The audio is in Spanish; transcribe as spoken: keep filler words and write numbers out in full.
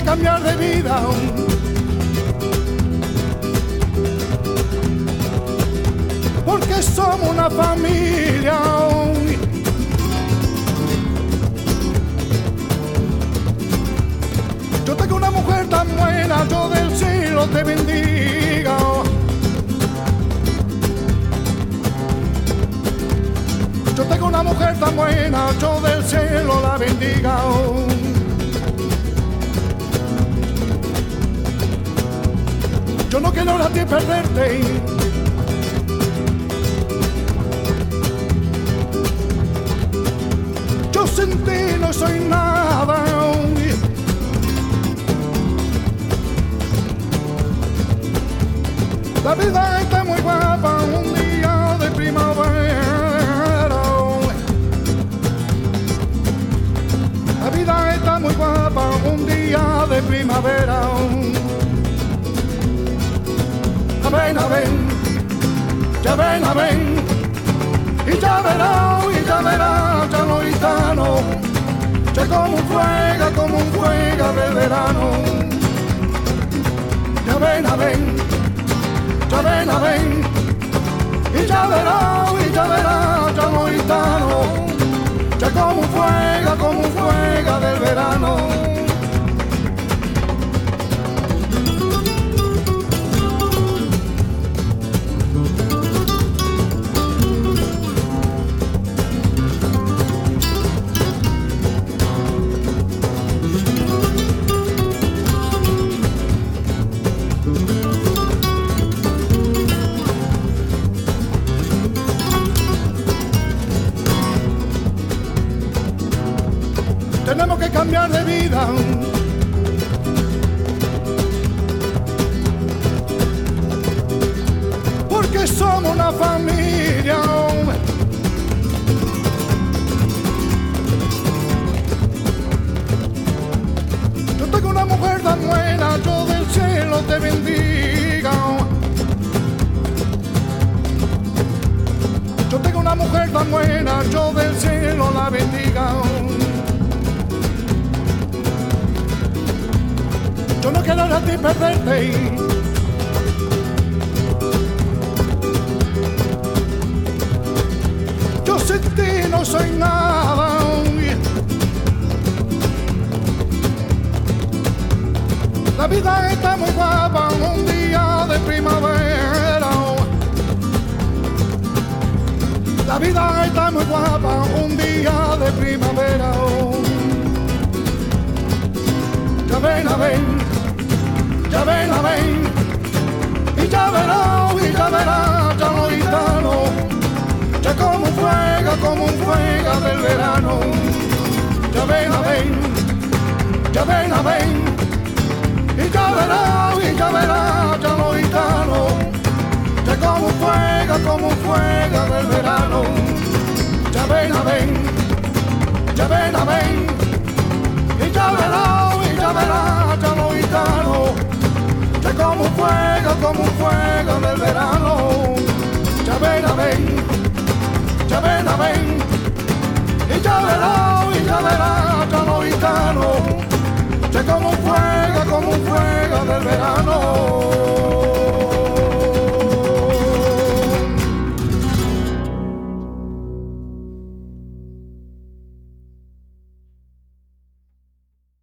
que cambiar de vida. Porque somos una familia. Yo tengo una mujer tan buena, yo del cielo te bendiga. Yo tengo una mujer tan buena, yo del cielo la bendiga. Yo no quiero a ti perderte. Yo sin ti no soy nada. La vida está muy guapa un día de primavera. La vida está muy guapa un día de primavera. A ven, a ven, ya ven, a ven, y ya verás, y ya verás, ya no gitano, ya como un fuega, como un fuega del verano. Ya ven, a ven, ya ven, a ven, y ya verás, y ya verás, ya no gitano, ya como un fuega, como un fuega del verano. Tenemos que cambiar de vida. Porque somos una familia. Yo tengo una mujer tan buena, yo del cielo te bendiga. Yo tengo una mujer tan buena, yo del cielo la bendiga. Yo no quiero a ti perderte. Yo sin ti no soy nada. La vida está muy guapa un día de primavera. La vida está muy guapa un día de primavera. Ya ven, a ven, ya ven, a ven, y ya verás, y ya verás, ya no gitano, ya como un fuega, como un fuega del verano. Ya ven, a ven, ya ven, a ven, y ya verás, y ya verás, ya no gitano, ya como un fuega, como un fuega del verano. Ya ven, a ven, ya ven, a ven, y ya verás, y ya verás, ya no gitano, ya como un fuego, como un fuego del verano. Ya ven, a ven, ya ven, a ven, y ya verás, y ya verás, ya no gitano, ya como un fuego, como un fuego del verano.